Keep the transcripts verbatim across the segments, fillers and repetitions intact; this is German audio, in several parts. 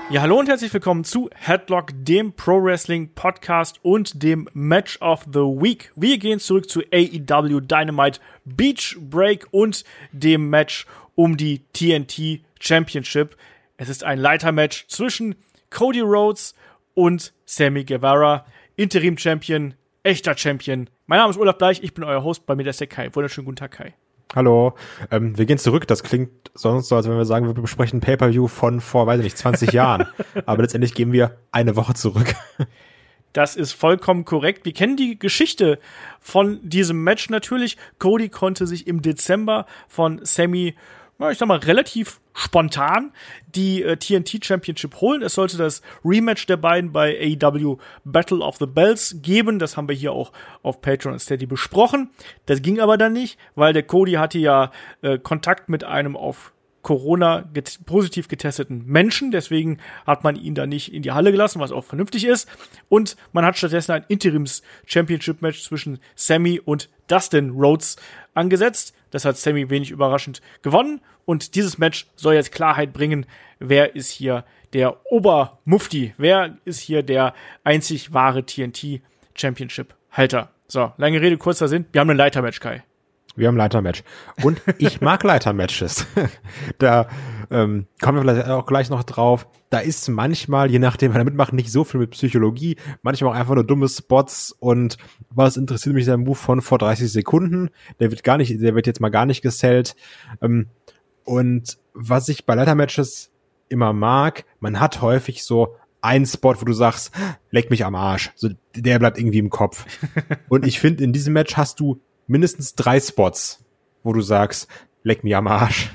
Ja, hallo und herzlich willkommen zu Headlock, dem Pro Wrestling Podcast und dem Match of the Week. Wir gehen zurück zu A E W Dynamite Beach Break und dem Match um die T N T Championship. Es ist ein Leitermatch zwischen Cody Rhodes und Sammy Guevara, Interim-Champion, echter Champion. Mein Name ist Olaf Bleich, ich bin euer Host, bei mir ist der Kai. Wunderschönen guten Tag, Kai. Hallo, ähm, wir gehen zurück. Das klingt sonst so, als wenn wir sagen, wir besprechen ein Pay-Per-View von vor, weiß ich nicht, zwanzig Jahren. Aber letztendlich gehen wir eine Woche zurück. Das ist vollkommen korrekt. Wir kennen die Geschichte von diesem Match natürlich. Cody konnte sich im Dezember von Sammy, ich sag mal, relativ spontan die äh, T N T Championship holen. Es sollte das Rematch der beiden bei A E W Battle of the Bells geben. Das haben wir hier auch auf Patreon und Steady besprochen. Das ging aber dann nicht, weil der Cody hatte ja äh, Kontakt mit einem auf Corona get- positiv getesteten Menschen. Deswegen hat man ihn da nicht in die Halle gelassen, was auch vernünftig ist. Und man hat stattdessen ein Interims-Championship-Match zwischen Sammy und Dustin Rhodes angesetzt. Das hat Sammy wenig überraschend gewonnen. Und dieses Match soll jetzt Klarheit bringen, wer ist hier der Obermufti? Wer ist hier der einzig wahre T N T-Championship-Halter? So, lange Rede, kurzer Sinn. Wir haben ein Leitermatch, Kai. Wir haben ein Leitermatch. Und ich mag Leitermatches. Da ähm, kommen wir vielleicht auch gleich noch drauf. Da ist manchmal, je nachdem, wer da mitmacht, nicht so viel mit Psychologie. Manchmal auch einfach nur dumme Spots. Und was interessiert mich, der Move von vor dreißig Sekunden? Der wird gar nicht, der wird jetzt mal gar nicht gesellt. Ähm, und was ich bei Leitermatches immer mag, man hat häufig so einen Spot, wo du sagst, leck mich am Arsch. So, der bleibt irgendwie im Kopf. Und ich finde, in diesem Match hast du mindestens drei Spots, wo du sagst, leck mich am Arsch.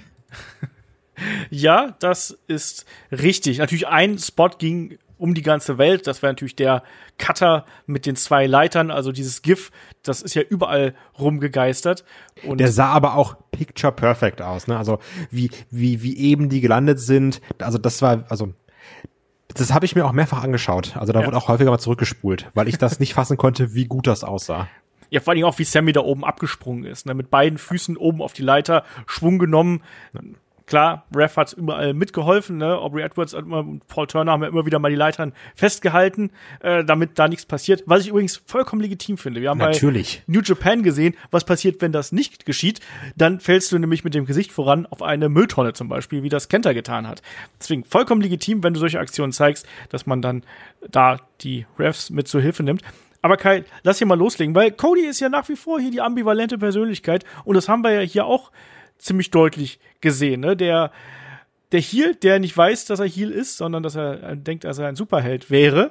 Ja, das ist richtig. Natürlich ein Spot ging um die ganze Welt. Das wäre natürlich der Cutter mit den zwei Leitern, also dieses GIF, das ist ja überall rumgegeistert. Und der sah aber auch picture perfect aus, ne? Also wie wie wie eben die gelandet sind. Also das war, also das habe ich mir auch mehrfach angeschaut. Also da ja. wurde auch häufiger mal zurückgespult, weil ich das nicht fassen konnte, wie gut das aussah. Ja, vor allem auch, wie Sammy da oben abgesprungen ist, ne? Mit beiden Füßen oben auf die Leiter, Schwung genommen. Klar, Ref hat überall mitgeholfen, ne? Aubrey Edwards hat immer, und Paul Turner haben ja immer wieder mal die Leitern festgehalten, äh, damit da nichts passiert. Was ich übrigens vollkommen legitim finde. Wir haben Natürlich. bei New Japan gesehen, was passiert, wenn das nicht geschieht. Dann fällst du nämlich mit dem Gesicht voran auf eine Mülltonne zum Beispiel, wie das Kenta getan hat. Deswegen vollkommen legitim, wenn du solche Aktionen zeigst, dass man dann da die Refs mit zur Hilfe nimmt. Aber Kai, lass hier mal loslegen, weil Cody ist ja nach wie vor hier die ambivalente Persönlichkeit und das haben wir ja hier auch ziemlich deutlich gesehen, ne? Der, der Heel, der nicht weiß, dass er Heel ist, sondern dass er denkt, dass er ein Superheld wäre.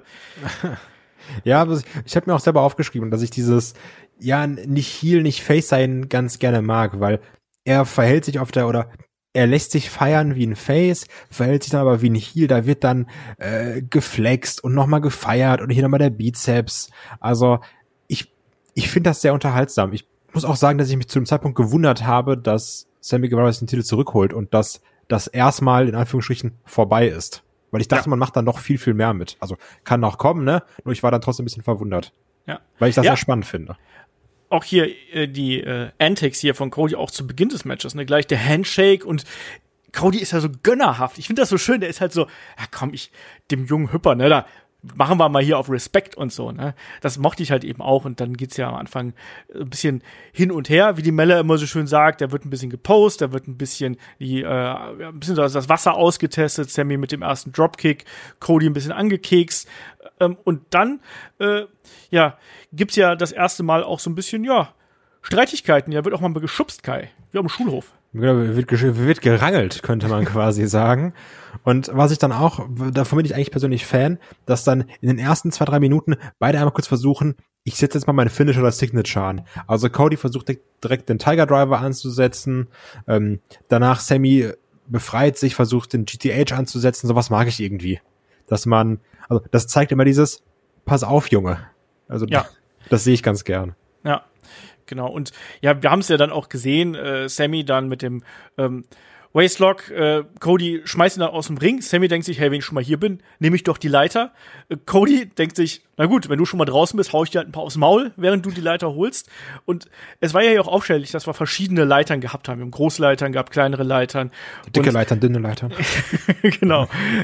Ja, aber ich habe mir auch selber aufgeschrieben, dass ich dieses, ja, nicht Heel, nicht Face sein ganz gerne mag, weil er verhält sich auf der, oder er lässt sich feiern wie ein Face, verhält sich dann aber wie ein Heel, da wird dann äh, geflext und nochmal gefeiert und hier nochmal der Bizeps. Also ich ich finde das sehr unterhaltsam. Ich muss auch sagen, dass ich mich zu dem Zeitpunkt gewundert habe, dass Sammy Guevara den Titel zurückholt und dass das erstmal in Anführungsstrichen vorbei ist. Weil ich dachte, ja. man macht dann noch viel, viel mehr mit. Also kann noch kommen, ne? Nur ich war dann trotzdem ein bisschen verwundert. Ja. Weil ich das ja. sehr spannend finde. Auch hier äh, die äh, Antics hier von Cody auch zu Beginn des Matches, ne? Gleich der Handshake und Cody ist ja so gönnerhaft. Ich finde das so schön, der ist halt so, ja komm, ich, dem jungen Hüpper, ne, da machen wir mal hier auf Respekt und so, ne. Das mochte ich halt eben auch und dann geht's ja am Anfang ein bisschen hin und her, wie die Melle immer so schön sagt, da wird ein bisschen gepostet, da wird ein bisschen die, äh, ein bisschen das, das Wasser ausgetestet, Sammy mit dem ersten Dropkick, Cody ein bisschen angekekst, ähm, und dann, äh, ja, gibt's ja das erste Mal auch so ein bisschen, ja, Streitigkeiten, ja, wird auch mal geschubst, Kai, wie auf dem Schulhof. Wird, wird gerangelt, könnte man quasi sagen. Und was ich dann auch, davon bin ich eigentlich persönlich Fan, dass dann in den ersten zwei, drei Minuten beide einmal kurz versuchen, ich setze jetzt mal meine Finish oder Signature an. Also Cody versucht direkt den Tiger Driver anzusetzen, ähm, danach Sammy befreit sich, versucht den G T H anzusetzen, sowas mag ich irgendwie. Dass man, also das zeigt immer dieses, pass auf, Junge. Also ja. Das sehe ich ganz gern. Ja. Genau, und ja, wir haben es ja dann auch gesehen, äh, Sammy dann mit dem ähm, Waistlock, äh, Cody schmeißt ihn dann aus dem Ring, Sammy denkt sich, hey, wenn ich schon mal hier bin, nehme ich doch die Leiter. Äh, Cody denkt sich, na gut, wenn du schon mal draußen bist, hau ich dir halt ein paar aufs Maul, während du die Leiter holst. Und es war ja auch auffällig, dass wir verschiedene Leitern gehabt haben. Wir haben Großleitern gehabt, kleinere Leitern. Dicke und, Leitern, dünne Leitern. Genau.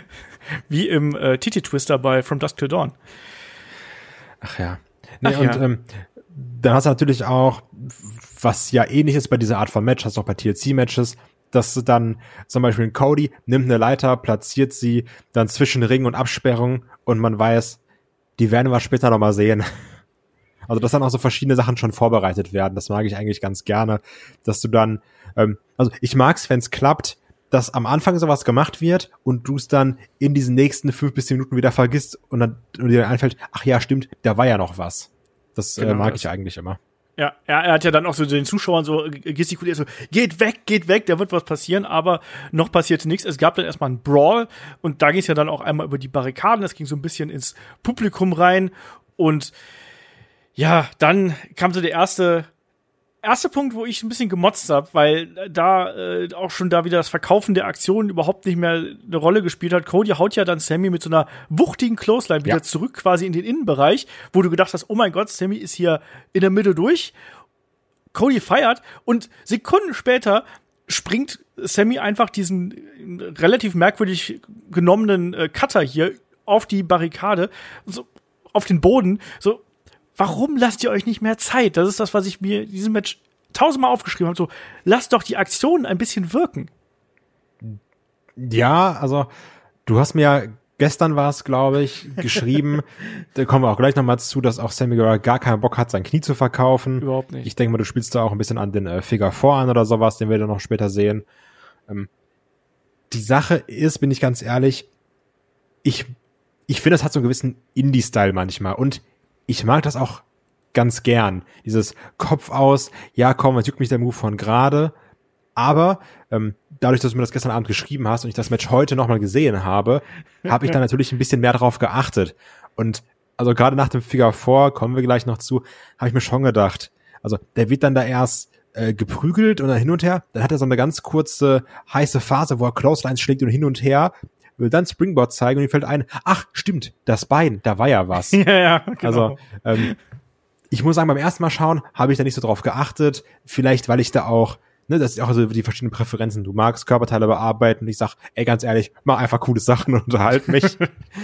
Wie im äh, Titi-Twister bei From Dusk Till Dawn. Ach ja. Nee, Ach und ja. Ähm, dann hast du natürlich auch, was ja ähnlich ist bei dieser Art von Match, hast du auch bei T L C-Matches, dass du dann zum Beispiel ein Cody nimmt eine Leiter, platziert sie dann zwischen Ring und Absperrung und man weiß, die werden wir später noch mal sehen. Also, dass dann auch so verschiedene Sachen schon vorbereitet werden, das mag ich eigentlich ganz gerne, dass du dann, ähm, also ich mag's, wenn's klappt, dass am Anfang sowas gemacht wird und du es dann in diesen nächsten fünf bis zehn Minuten wieder vergisst und dann und dir dann einfällt, ach ja, stimmt, da war ja noch was. Das Genau äh, mag das. ich eigentlich immer. Ja, er, er hat ja dann auch so den Zuschauern so gestikuliert, so, geht weg, geht weg, da wird was passieren, aber noch passierte nichts. Es gab dann erstmal einen Brawl und da ging es ja dann auch einmal über die Barrikaden, das ging so ein bisschen ins Publikum rein und ja, dann kam so der erste erste Punkt, wo ich ein bisschen gemotzt habe, weil da äh, auch schon da wieder das Verkaufen der Aktionen überhaupt nicht mehr eine Rolle gespielt hat. Cody haut ja dann Sammy mit so einer wuchtigen Clothesline wieder Ja. zurück quasi in den Innenbereich, wo du gedacht hast, oh mein Gott, Sammy ist hier in der Mitte durch. Cody feiert und Sekunden später springt Sammy einfach diesen relativ merkwürdig genommenen äh, Cutter hier auf die Barrikade, so auf den Boden, so. Warum lasst ihr euch nicht mehr Zeit? Das ist das, was ich mir in diesem Match tausendmal aufgeschrieben habe. So, lasst doch die Aktionen ein bisschen wirken. Ja, also du hast mir ja, gestern war es, glaube ich, geschrieben, da kommen wir auch gleich nochmal zu, dass auch Sammy Guevara gar keinen Bock hat, sein Knie zu verkaufen. Überhaupt nicht. Ich denke mal, du spielst da auch ein bisschen an den äh, Figure Four an oder sowas, den wir dann noch später sehen. Ähm, die Sache ist, bin ich ganz ehrlich, ich, ich finde, es hat so einen gewissen Indie-Style manchmal und ich mag das auch ganz gern. Dieses Kopf aus, ja komm, es juckt mich der Move von gerade. Aber ähm, dadurch, dass du mir das gestern Abend geschrieben hast und ich das Match heute nochmal gesehen habe, habe ich da natürlich ein bisschen mehr drauf geachtet. Und also gerade nach dem Figure Four, kommen wir gleich noch zu, habe ich mir schon gedacht, also der wird dann da erst äh, geprügelt und dann hin und her. Dann hat er so eine ganz kurze heiße Phase, wo er Clotheslines schlägt und hin und her, will dann Springboard zeigen und ihm fällt ein, ach, stimmt, das Bein, da war ja was. Ja, ja, genau. Also, ähm, ich muss sagen, beim ersten Mal schauen, habe ich da nicht so drauf geachtet. Vielleicht, weil ich da auch, ne, das ist auch so die verschiedenen Präferenzen. Du magst Körperteile bearbeiten und ich sag, ey, ganz ehrlich, mach einfach coole Sachen und unterhalt mich.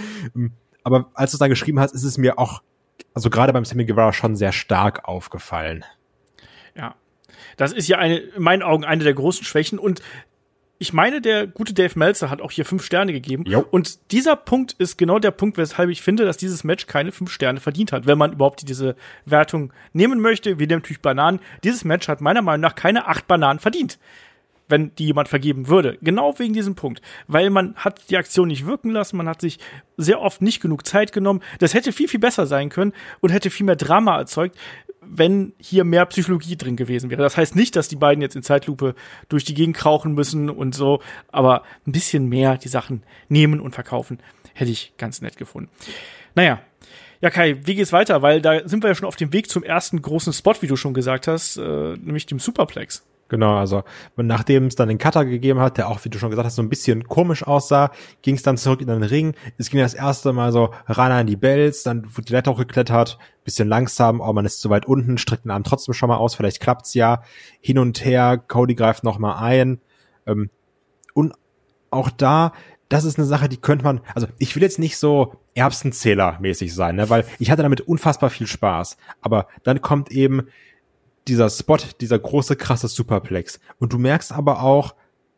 Aber als du es dann geschrieben hast, ist es mir auch, also gerade beim Sammy Guevara schon sehr stark aufgefallen. Ja. Das ist ja eine, in meinen Augen eine der großen Schwächen und ich meine, der gute Dave Meltzer hat auch hier fünf Sterne gegeben. Jo. Und dieser Punkt ist genau der Punkt, weshalb ich finde, dass dieses Match keine fünf Sterne verdient hat, wenn man überhaupt diese Wertung nehmen möchte. Wir nehmen natürlich Bananen. Dieses Match hat meiner Meinung nach keine acht Bananen verdient, wenn die jemand vergeben würde. Genau wegen diesem Punkt. Weil man hat die Aktion nicht wirken lassen, man hat sich sehr oft nicht genug Zeit genommen. Das hätte viel, viel besser sein können und hätte viel mehr Drama erzeugt, wenn hier mehr Psychologie drin gewesen wäre. Das heißt nicht, dass die beiden jetzt in Zeitlupe durch die Gegend krauchen müssen und so, aber ein bisschen mehr die Sachen nehmen und verkaufen, hätte ich ganz nett gefunden. Naja, ja Kai, wie geht's weiter? Weil da sind wir ja schon auf dem Weg zum ersten großen Spot, wie du schon gesagt hast, äh, nämlich dem Superplex. Genau, also nachdem es dann den Cutter gegeben hat, der auch, wie du schon gesagt hast, so ein bisschen komisch aussah, ging es dann zurück in den Ring. Es ging das erste Mal so ran an die Bells, dann wurde die Leiter hochgeklettert, bisschen langsam, oh, man ist zu weit unten, streckt den Arm trotzdem schon mal aus, vielleicht klappt's ja. Hin und her, Cody greift noch mal ein. Ähm, und auch da, das ist eine Sache, die könnte man, also ich will jetzt nicht so Erbsenzähler-mäßig sein, ne, weil ich hatte damit unfassbar viel Spaß. Aber dann kommt eben dieser Spot, dieser große, krasse Superplex. Und du merkst aber auch,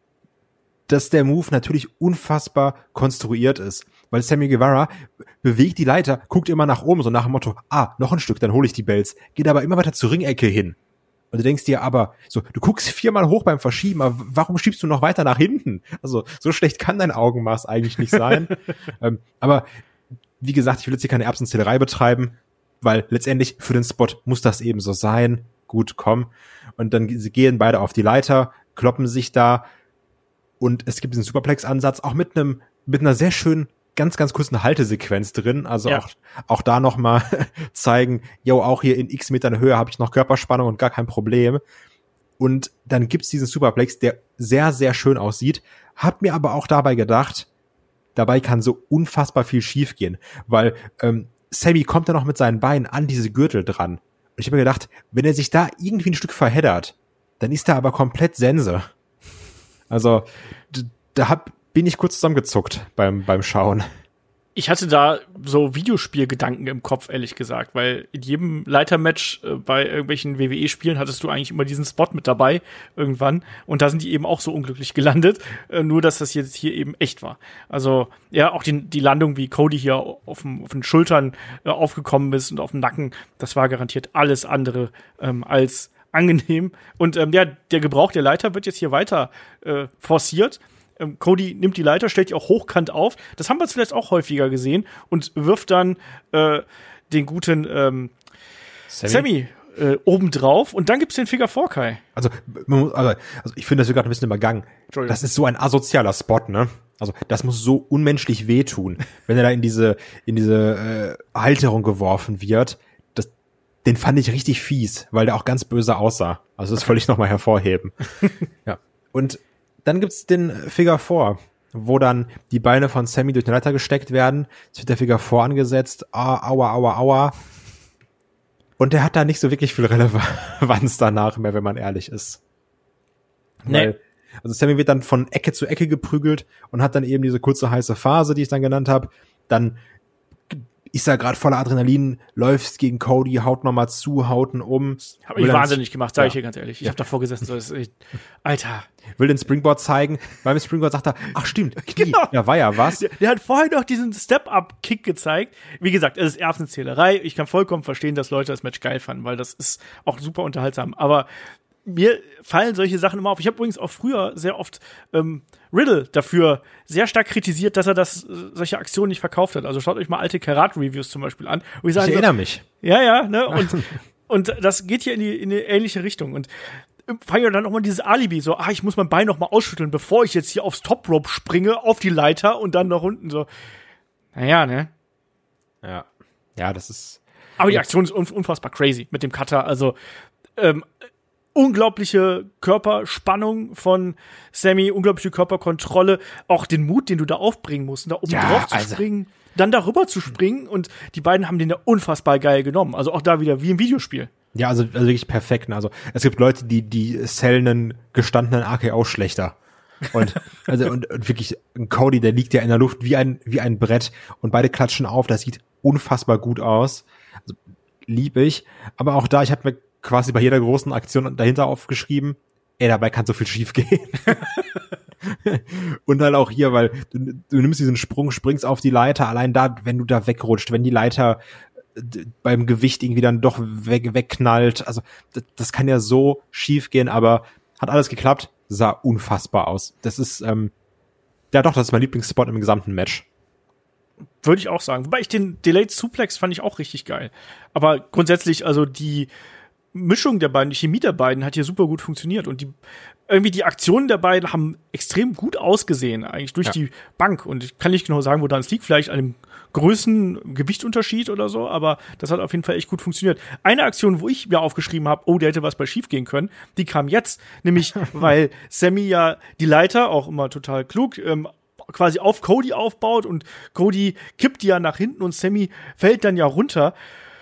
dass der Move natürlich unfassbar konstruiert ist. Weil Sammy Guevara bewegt die Leiter, guckt immer nach oben, so nach dem Motto, ah, noch ein Stück, dann hole ich die Bells. Geht aber immer weiter zur Ringecke hin. Und du denkst dir aber, so, du guckst viermal hoch beim Verschieben, aber warum schiebst du noch weiter nach hinten? Also, so schlecht kann dein Augenmaß eigentlich nicht sein. ähm, aber, wie gesagt, ich will jetzt hier keine Erbsenzählerei betreiben, weil letztendlich für den Spot muss das eben so sein. Gut, komm. Und dann gehen beide auf die Leiter, kloppen sich da und es gibt diesen Superplex-Ansatz auch mit einem, mit einer sehr schönen, ganz, ganz kurzen Haltesequenz drin. Also ja. auch, auch da nochmal zeigen, yo, auch hier in x Metern Höhe habe ich noch Körperspannung und gar kein Problem. Und dann gibt's diesen Superplex, der sehr, sehr schön aussieht. Hab mir aber auch dabei gedacht, dabei kann so unfassbar viel schiefgehen, weil ähm, Sammy kommt dann noch mit seinen Beinen an diese Gürtel dran. Und ich habe mir gedacht, wenn er sich da irgendwie ein Stück verheddert, dann ist er aber komplett Sense. Also, da hab, bin ich kurz zusammengezuckt beim, beim Schauen. Ich hatte da so Videospielgedanken im Kopf, ehrlich gesagt, weil in jedem Leitermatch äh, bei irgendwelchen W W E-Spielen hattest du eigentlich immer diesen Spot mit dabei irgendwann und da sind die eben auch so unglücklich gelandet, äh, nur dass das jetzt hier eben echt war. Also ja, auch die, die Landung, wie Cody hier auf, dem, auf den Schultern äh, aufgekommen ist und auf dem Nacken, das war garantiert alles andere ähm, als angenehm. Und ähm, ja, der Gebrauch der Leiter wird jetzt hier weiter äh, forciert. Cody nimmt die Leiter, stellt die auch hochkant auf. Das haben wir zuletzt auch häufiger gesehen und wirft dann äh, den guten ähm, Sammy, Sammy äh, obendrauf und dann gibt's den Figure Four, Kai. Also, also, also ich finde, das wird gerade ein bisschen übergangen. Das ist so ein asozialer Spot, ne? Also das muss so unmenschlich wehtun, wenn er da in diese in diese äh, Halterung geworfen wird. Das, den fand ich richtig fies, weil der auch ganz böse aussah. Also das wollte ich nochmal hervorheben. Ja. Und dann gibt's den Figure Four, wo dann die Beine von Sammy durch den Leiter gesteckt werden. Es wird der Figure Four angesetzt. Ah, aua, aua, aua. Und der hat da nicht so wirklich viel Relevanz danach mehr, wenn man ehrlich ist. Nee. Weil, also Sammy wird dann von Ecke zu Ecke geprügelt und hat dann eben diese kurze heiße Phase, die ich dann genannt habe. Dann ist er gerade voller Adrenalin, läuft gegen Cody, haut nochmal zu, haut ihn um. Hab ich wahnsinnig gemacht, sag ja. ich hier ganz ehrlich. Ich ja. hab davor gesessen, so ist echt, Alter. Will den Springboard zeigen. Beim Springboard sagt er, ach stimmt, Knie. Genau. Ja, war ja was. Der, der hat vorher noch diesen Step-Up-Kick gezeigt. Wie gesagt, es ist Erbsenzählerei. Ich kann vollkommen verstehen, dass Leute das Match geil fanden, weil das ist auch super unterhaltsam. Aber mir fallen solche Sachen immer auf. Ich habe übrigens auch früher sehr oft ähm, Riddle dafür sehr stark kritisiert, dass er das äh, solche Aktionen nicht verkauft hat. Also schaut euch mal alte Karat-Reviews zum Beispiel an. Wo ich, ich erinnere mich. Ja, ja, ne? Und, und das geht hier in die in eine ähnliche Richtung. Und fange ja dann auch mal dieses Alibi, so, ah, ich muss mein Bein noch mal ausschütteln, bevor ich jetzt hier aufs Top Rope springe, auf die Leiter und dann nach unten so. Naja, ne? Ja. Ja, das ist. Aber die Aktion ist unfassbar crazy mit dem Cutter. Also, ähm, unglaubliche Körperspannung von Sammy, unglaubliche Körperkontrolle, auch den Mut, den du da aufbringen musst, da oben ja, drauf zu also. springen, dann darüber zu springen und die beiden haben den ja unfassbar geil genommen. Also auch da wieder wie im Videospiel. Ja, also, also wirklich perfekt. Also es gibt Leute, die die sellen einen gestandenen A K O schlechter. Und also und, und wirklich ein Cody, der liegt ja in der Luft wie ein wie ein Brett und beide klatschen auf. Das sieht unfassbar gut aus. Also, lieb ich. Aber auch da, ich habe mir quasi bei jeder großen Aktion dahinter aufgeschrieben, ey, dabei kann so viel schief gehen. Und dann auch hier, weil du, du nimmst diesen Sprung, springst auf die Leiter, allein da, wenn du da wegrutscht, wenn die Leiter beim Gewicht irgendwie dann doch weg, wegknallt, also das, das kann ja so schief gehen, aber hat alles geklappt, sah unfassbar aus. Das ist, ähm, ja doch, das ist mein Lieblingsspot im gesamten Match. Würde ich auch sagen. Wobei ich den Delayed Suplex fand ich auch richtig geil. Aber grundsätzlich, also die Mischung der beiden, die Chemie der beiden hat hier super gut funktioniert und die irgendwie die Aktionen der beiden haben extrem gut ausgesehen, eigentlich durch ja. die Bank. Und ich kann nicht genau sagen, woran es liegt, vielleicht an dem Größen, Gewichtunterschied oder so, aber das hat auf jeden Fall echt gut funktioniert. Eine Aktion, wo ich mir aufgeschrieben habe, oh, der hätte was bei schief gehen können, die kam jetzt, nämlich weil Sammy ja die Leiter, auch immer total klug, ähm, quasi auf Cody aufbaut und Cody kippt die ja nach hinten und Sammy fällt dann ja runter.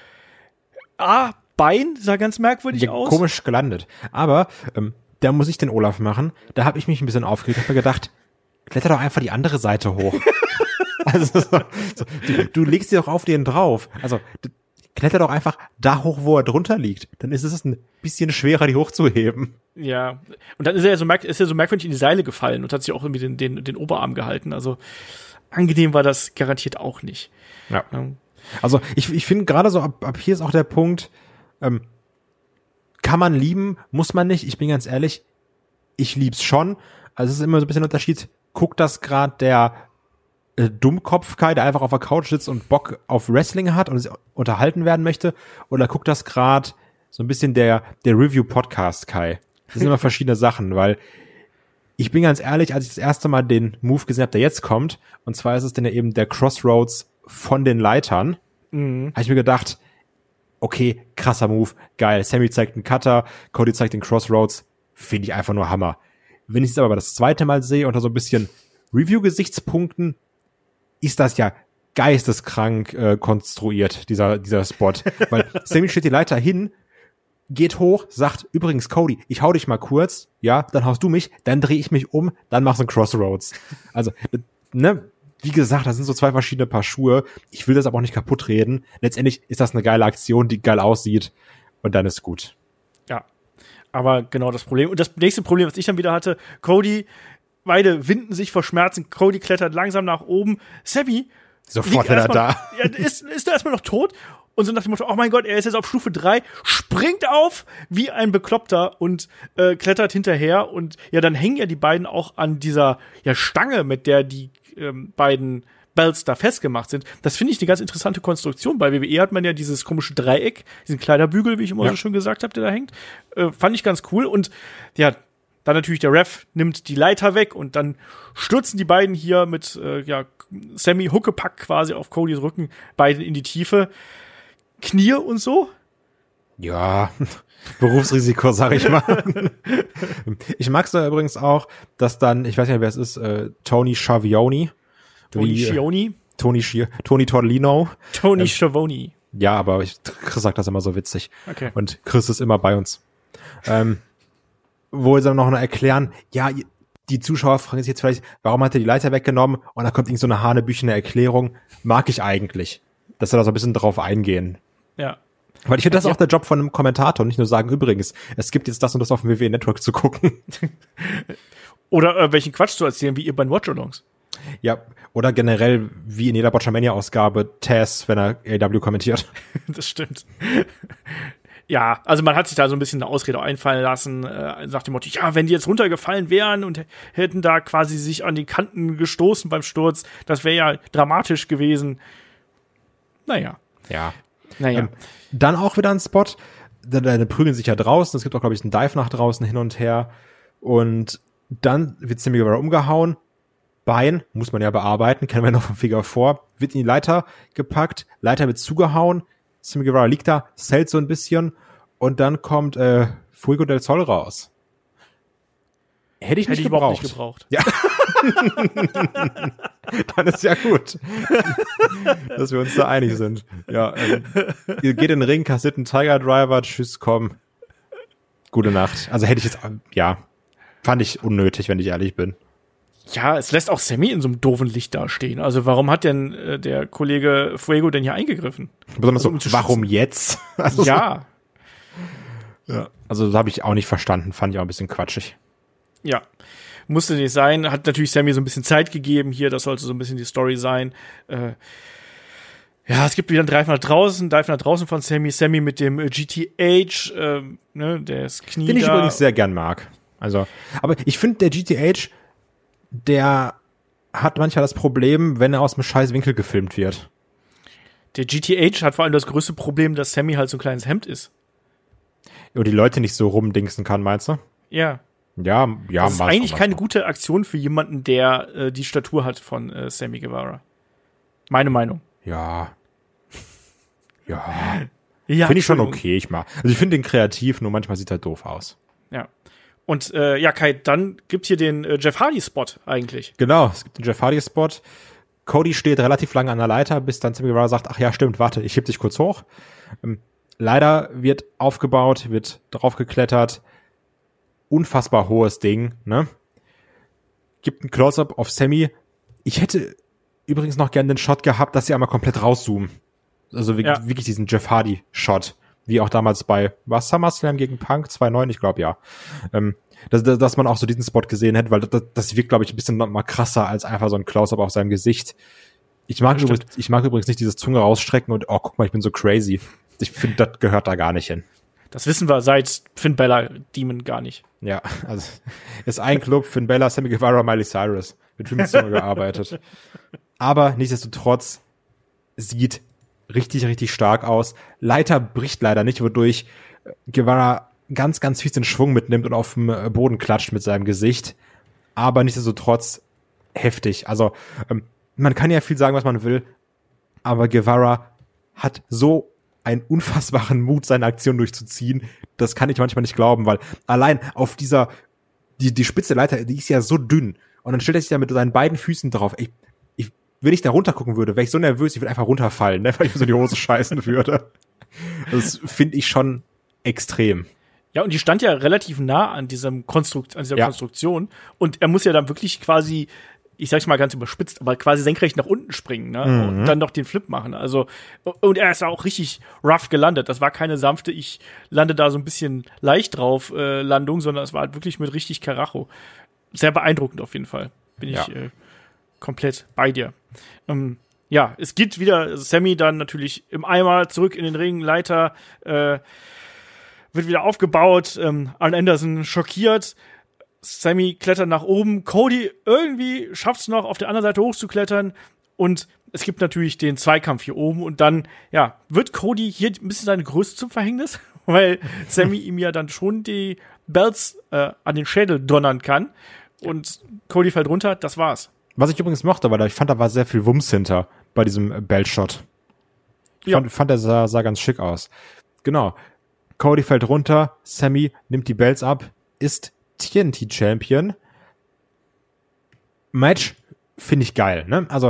Ah, Bein sah ganz merkwürdig ja, aus. Komisch gelandet. Aber ähm, da muss ich den Olaf machen. Da habe ich mich ein bisschen aufgeregt. Ich habe mir gedacht, kletter doch einfach die andere Seite hoch. Also so, so, du, du legst dir doch auf den drauf. Also du, kletter doch einfach da hoch, wo er drunter liegt. Dann ist es ein bisschen schwerer, die hochzuheben. Ja. Und dann ist er ja so, merk- ist er so merkwürdig in die Seile gefallen und hat sich auch irgendwie den, den, den Oberarm gehalten. Also angenehm war das garantiert auch nicht. Ja. ja. Also ich, ich finde gerade so, ab, ab hier ist auch der Punkt, ähm, kann man lieben, muss man nicht. Ich bin ganz ehrlich, ich lieb's schon. Also es ist immer so ein bisschen ein Unterschied. Guckt das gerade der äh, Dummkopf-Kai, der einfach auf der Couch sitzt und Bock auf Wrestling hat und unterhalten werden möchte, oder guckt das gerade so ein bisschen der der Review-Podcast-Kai. Das sind immer verschiedene Sachen, weil ich bin ganz ehrlich, als ich das erste Mal den Move gesehen habe, der jetzt kommt, und zwar ist es dann eben der Crossroads von den Leitern, mhm. habe ich mir gedacht, okay, krasser Move, geil. Sammy zeigt einen Cutter, Cody zeigt den Crossroads, finde ich einfach nur Hammer. Wenn ich es aber das zweite Mal sehe, unter so ein bisschen Review-Gesichtspunkten, ist das ja geisteskrank äh, konstruiert, dieser dieser Spot. Weil Sammy steht die Leiter hin geht hoch, sagt, übrigens, Cody, ich hau dich mal kurz, ja, dann haust du mich, dann drehe ich mich um, dann machst du einen Crossroads. Also, ne, wie gesagt, das sind so zwei verschiedene Paar Schuhe. Ich will das aber auch nicht kaputt reden. Letztendlich ist das eine geile Aktion, die geil aussieht und dann ist gut. Ja, aber genau das Problem. Und das nächste Problem, was ich dann wieder hatte, Cody, beide winden sich vor Schmerzen, Cody klettert langsam nach oben, Sammy sofort wieder da. Ja, ist, ist er erstmal noch tot? Und so nach dem Motto, oh mein Gott, er ist jetzt auf Stufe drei, springt auf wie ein Bekloppter und äh, klettert hinterher. Und ja, dann hängen ja die beiden auch an dieser ja, Stange, mit der die ähm, beiden Belts da festgemacht sind. Das finde ich eine ganz interessante Konstruktion. Bei W W E hat man ja dieses komische Dreieck, diesen Kleiderbügel, wie ich immer ja. so schön gesagt habe, der da hängt. Äh, fand ich ganz cool. Und ja, dann natürlich der Ref nimmt die Leiter weg und dann stürzen die beiden hier mit äh, ja, Sammy Huckepack quasi auf Codys Rücken, beiden in die Tiefe. Knie und so? Ja, Berufsrisiko, sag ich mal. Ich mag's da übrigens auch, dass dann, ich weiß nicht, wer es ist, äh, Tony Schiavone. Tony wie, Schiavone? Tony Schi- Tony Torlino. Tony ähm, Schiavone. Ja, aber ich, Chris sagt das immer so witzig. Okay. Und Chris ist immer bei uns. Ähm, wo sie dann noch erklären, ja, die Zuschauer fragen sich jetzt vielleicht, warum hat er die Leiter weggenommen? Und da kommt irgend so eine hanebüchene Erklärung. Mag ich eigentlich, dass sie da so ein bisschen drauf eingehen. Ja. Weil ich finde, das ist auch der Job von einem Kommentator, nicht nur sagen, übrigens, es gibt jetzt das und das auf dem W W E-Network zu gucken. Oder äh, welchen Quatsch zu erzählen, wie ihr bei den Watch-Alongs. Ja, oder generell, wie in jeder Botchamania-Ausgabe, Taz, wenn er A E W kommentiert. Das stimmt. Ja, also man hat sich da so ein bisschen eine Ausrede einfallen lassen, äh, nach dem Motto, ja, wenn die jetzt runtergefallen wären und hätten da quasi sich an die Kanten gestoßen beim Sturz, das wäre ja dramatisch gewesen. Naja. Ja. Naja. Ähm, dann auch wieder ein Spot, da, da prügeln sich ja draußen, es gibt auch, glaube ich, einen Dive nach draußen hin und her und dann wird Sammy Guevara umgehauen, Bein, muss man ja bearbeiten, kennen wir noch vom Figure vier, wird in die Leiter gepackt, Leiter wird zugehauen, Sammy Guevara liegt da, zählt so ein bisschen und dann kommt äh, Fuego del Sol raus. Hätte ich Hätte nicht ich gebraucht. überhaupt nicht gebraucht. Ja. Dann ist ja gut, dass wir uns da einig sind. Ja, ähm, ihr geht in den Ring, kassiert einen Tiger Driver, tschüss, komm. Gute Nacht. Also hätte ich jetzt, ja, fand ich unnötig, wenn ich ehrlich bin. Ja, es lässt auch Sammy in so einem doofen Licht dastehen. Also warum hat denn äh, der Kollege Fuego denn hier eingegriffen? Besonders Also, um so, warum jetzt? Also ja. So, ja. Also das habe ich auch nicht verstanden, fand ich auch ein bisschen quatschig. Ja, musste nicht sein. Hat natürlich Sammy so ein bisschen Zeit gegeben hier. Das sollte so ein bisschen die Story sein. Äh, ja, es gibt wieder einen Dive nach draußen. Dive nach draußen von Sammy. Sammy mit dem äh, G T H, äh, ne, der ist Knie Den ich da. übrigens sehr gern mag. Also, aber ich finde, der G T H, der hat manchmal das Problem, wenn er aus dem scheiß Winkel gefilmt wird. Der G T H hat vor allem das größte Problem, dass Sammy halt so ein kleines Hemd ist. Und die Leute nicht so rumdingsen kann, meinst du? Ja. Ja, ja. Das ist mach's, eigentlich mach's, keine mach's. gute Aktion für jemanden, der äh, die Statur hat von äh, Sammy Guevara. Meine Meinung. Ja. Ja. Ja, Finde ich schon Entschuldigung. okay, ich mag. Also ich finde den kreativ, nur manchmal sieht er doof aus. Ja. Und äh, ja, Kai, dann gibt hier den äh, Jeff Hardy-Spot eigentlich. Genau, es gibt den Jeff Hardy-Spot. Cody steht relativ lange an der Leiter, bis dann Sammy Guevara sagt, ach ja, stimmt, warte, ich heb dich kurz hoch. Ähm, leider wird aufgebaut, wird draufgeklettert. Unfassbar hohes Ding, ne? Gibt ein Close-Up auf Sammy. Ich hätte übrigens noch gern den Shot gehabt, dass sie einmal komplett rauszoomen. Also wirklich, Ja. wirklich diesen Jeff Hardy-Shot. Wie auch damals bei, war SummerSlam gegen Punk zwei neun, ich glaube, ja. Ähm, dass, dass dass man auch so diesen Spot gesehen hätte, weil das, das wirkt, glaube ich, ein bisschen noch mal krasser als einfach so ein Close-Up auf seinem Gesicht. Ich mag, Stimmt. übrigens, ich mag übrigens nicht dieses Zunge rausstrecken und, oh, guck mal, ich bin so crazy. Ich finde, das gehört da gar nicht hin. Das wissen wir seit Finn Bella Demon gar nicht. Ja, also ist ein Club, Finn Bella, Sammy Guevara, Miley Cyrus. Mit viel mit Zunge gearbeitet. Aber nichtsdestotrotz sieht richtig, richtig stark aus. Leiter bricht leider nicht, wodurch Guevara ganz, ganz fies den Schwung mitnimmt und auf dem Boden klatscht mit seinem Gesicht. Aber nichtsdestotrotz heftig. Also ähm, man kann ja viel sagen, was man will, aber Guevara hat so einen unfassbaren Mut, seine Aktion durchzuziehen. Das kann ich manchmal nicht glauben, weil allein auf dieser, die, die spitze Leiter, die ist ja so dünn. Und dann stellt er sich da mit seinen beiden Füßen drauf. Ich, ich, wenn ich da runter gucken würde, wäre ich so nervös, ich würde einfach runterfallen, ne, weil ich mir so in die Hose scheißen würde. Das finde ich schon extrem. Ja, und die stand ja relativ nah an diesem Konstrukt, an dieser ja. Konstruktion. Und er muss ja dann wirklich quasi, ich sag's mal ganz überspitzt, aber quasi senkrecht nach unten springen, ne? Mhm. Und dann noch den Flip machen. Also, und er ist auch richtig rough gelandet. Das war keine sanfte, ich lande da so ein bisschen leicht drauf, äh, Landung, sondern es war halt wirklich mit richtig Karacho. Sehr beeindruckend auf jeden Fall. Bin ja. ich äh, komplett bei dir. Ähm, ja, es geht wieder Sammy dann natürlich im Eimer zurück in den Ring, Leiter, äh, wird wieder aufgebaut, ähm, Arn Anderson schockiert, Sammy klettert nach oben, Cody irgendwie schafft es noch, auf der anderen Seite hochzuklettern und es gibt natürlich den Zweikampf hier oben und dann, ja, wird Cody hier ein bisschen seine Größe zum Verhängnis, weil Sammy ihm ja dann schon die Belts äh, an den Schädel donnern kann und Cody fällt runter, das war's. Was ich übrigens mochte, weil ich fand, da war sehr viel Wumms hinter bei diesem Belt-Shot. Ich ja. fand, fand, der sah, sah ganz schick aus. Genau. Cody fällt runter, Sammy nimmt die Belts ab, ist T N T-Champion. Match finde ich geil, ne? Also,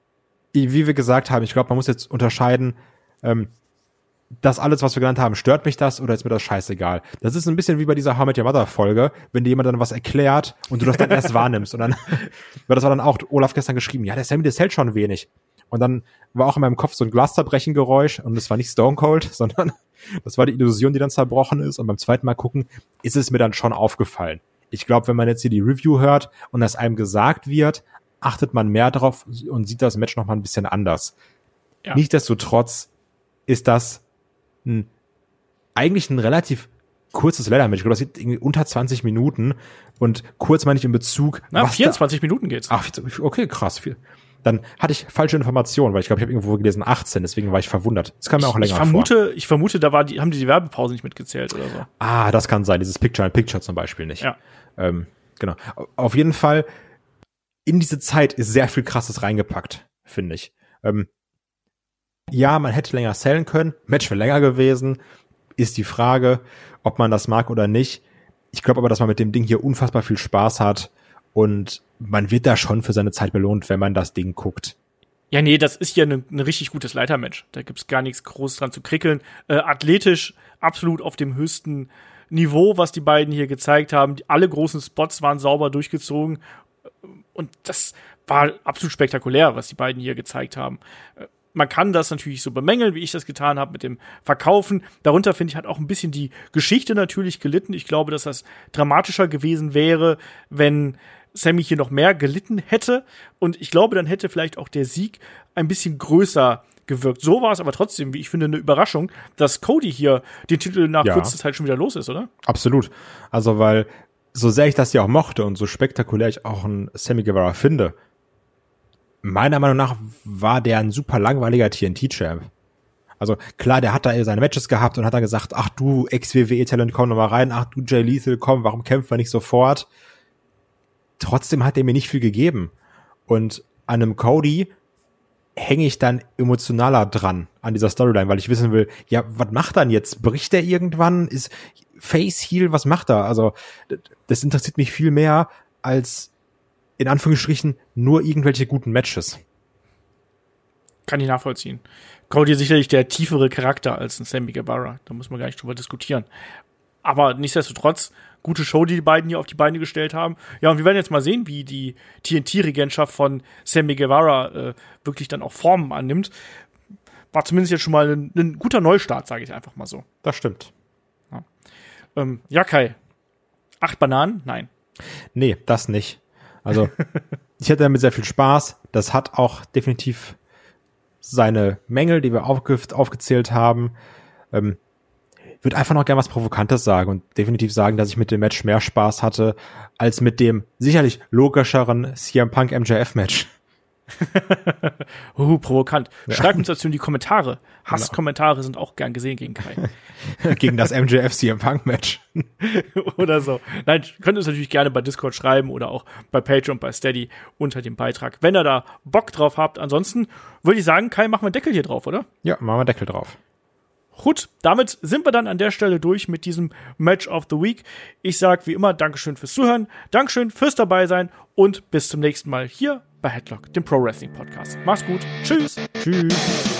wie wir gesagt haben, ich glaube, man muss jetzt unterscheiden, ähm, das alles, was wir genannt haben, stört mich das oder ist mir das scheißegal? Das ist ein bisschen wie bei dieser How I Met Your Mother Folge, wenn dir jemand dann was erklärt und du das dann erst wahrnimmst. Und dann, weil das war dann auch, Olaf gestern geschrieben, ja, der Sammy, der hält schon wenig. Und dann war auch in meinem Kopf so ein Glaszerbrechengeräusch und es war nicht Stone Cold, sondern das war die Illusion, die dann zerbrochen ist. Und beim zweiten Mal gucken, ist es mir dann schon aufgefallen. Ich glaube, wenn man jetzt hier die Review hört und das einem gesagt wird, achtet man mehr drauf und sieht das Match nochmal ein bisschen anders. Ja. Nichtsdestotrotz ist das ein, eigentlich ein relativ kurzes Leather-Match. Ich glaube, das geht irgendwie unter zwanzig Minuten. Und kurz meine ich in Bezug. Na, vierundzwanzig da, Minuten geht's. Ach, okay, krass. Dann hatte ich falsche Informationen, weil ich glaube, ich habe irgendwo gelesen achtzehn, deswegen war ich verwundert. Das kam mir auch länger ich vermute, vor. Ich vermute, da war die, haben die die Werbepause nicht mitgezählt oder so. Ah, das kann sein. Dieses Picture-in-Picture zum Beispiel nicht. Ja. Ähm, genau. Auf jeden Fall, in diese Zeit ist sehr viel Krasses reingepackt, finde ich. Ähm, ja, man hätte länger sellen können. Match wäre länger gewesen. Ist die Frage, ob man das mag oder nicht. Ich glaube aber, dass man mit dem Ding hier unfassbar viel Spaß hat. Und man wird da schon für seine Zeit belohnt, wenn man das Ding guckt. Ja, nee, das ist ja ein ne, richtig gutes Leitermatch. Da gibt's gar nichts groß dran zu krickeln. Äh, athletisch absolut auf dem höchsten Niveau, was die beiden hier gezeigt haben. Alle großen Spots waren sauber durchgezogen. Und das war absolut spektakulär, was die beiden hier gezeigt haben. Äh, Man kann das natürlich so bemängeln, wie ich das getan habe mit dem Verkaufen. Darunter, finde ich, hat auch ein bisschen die Geschichte natürlich gelitten. Ich glaube, dass das dramatischer gewesen wäre, wenn Sammy hier noch mehr gelitten hätte. Und ich glaube, dann hätte vielleicht auch der Sieg ein bisschen größer gewirkt. So war es aber trotzdem, wie ich finde, eine Überraschung, dass Cody hier den Titel nach ja. kurzer Zeit schon wieder los ist, oder? Absolut. Also, weil so sehr ich das ja auch mochte und so spektakulär ich auch einen Sammy Guevara finde, meiner Meinung nach war der ein super langweiliger T N T-Champ. Also klar, der hat da seine Matches gehabt und hat dann gesagt, ach du Ex-W W E-Talent, komm noch mal rein, ach du Jay Lethal, komm, warum kämpfen wir nicht sofort? Trotzdem hat er mir nicht viel gegeben. Und an einem Cody hänge ich dann emotionaler dran an dieser Storyline, weil ich wissen will, ja, was macht er denn jetzt? Bricht er irgendwann? Ist Face Heel, was macht er? Also das interessiert mich viel mehr als in Anführungsstrichen nur irgendwelche guten Matches. Kann ich nachvollziehen. Cody ist sicherlich der tiefere Charakter als ein Sammy Guevara. Da muss man gar nicht drüber diskutieren. Aber nichtsdestotrotz, gute Show, die die beiden hier auf die Beine gestellt haben. Ja, und wir werden jetzt mal sehen, wie die T N T-Regentschaft von Sammy Guevara äh, wirklich dann auch Formen annimmt. War zumindest jetzt schon mal ein, ein guter Neustart, sage ich einfach mal so. Das stimmt. Ja, ähm, ja Kai. Acht Bananen? Nein. Nee, das nicht. Also, ich hatte damit sehr viel Spaß. Das hat auch definitiv seine Mängel, die wir aufge- aufgezählt haben. Ähm, würde einfach noch gerne was Provokantes sagen und definitiv sagen, dass ich mit dem Match mehr Spaß hatte, als mit dem sicherlich logischeren C M Punk M J F-Match. uh, provokant. Schreibt uns dazu in die Kommentare. Hasskommentare sind auch gern gesehen gegen Kai. Gegen das M J F C M Punk Match. Oder so. Nein, könnt ihr uns natürlich gerne bei Discord schreiben oder auch bei Patreon und bei Steady unter dem Beitrag, wenn ihr da Bock drauf habt. Ansonsten würde ich sagen, Kai, machen wir einen Deckel hier drauf, oder? Ja, machen wir einen Deckel drauf. Gut, damit sind wir dann an der Stelle durch mit diesem Match of the Week. Ich sag wie immer Dankeschön fürs Zuhören, Dankeschön fürs dabei sein und bis zum nächsten Mal hier bei Headlock, dem Pro Wrestling Podcast. Mach's gut. Tschüss. Tschüss.